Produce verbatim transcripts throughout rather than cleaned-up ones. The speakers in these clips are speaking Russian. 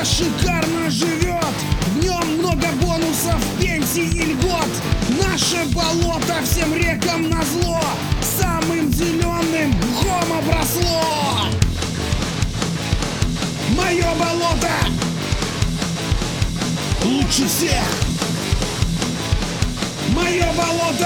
шикарно живет. В нем много бонусов, пенсий и льгот. Наше болото всем рекам назло, самым зеленым мхом обросло. Мое болото лучше всех. Мое болото.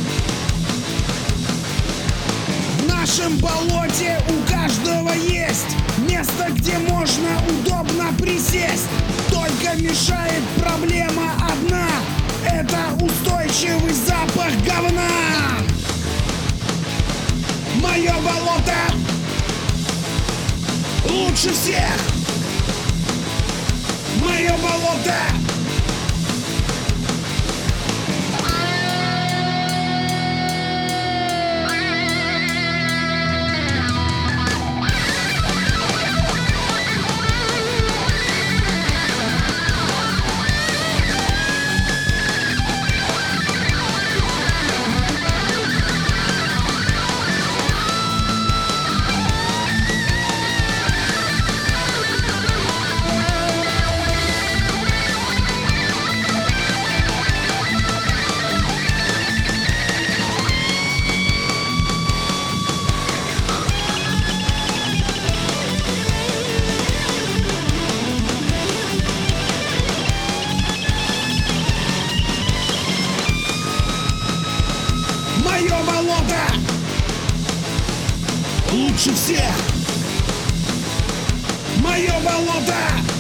В нашем болоте у каждого есть место, где можно удобно присесть. Только мешает проблема одна — это устойчивый запах говна. Мое болото лучше всех. Мое болото. Мое болото лучше всех. Мое болото.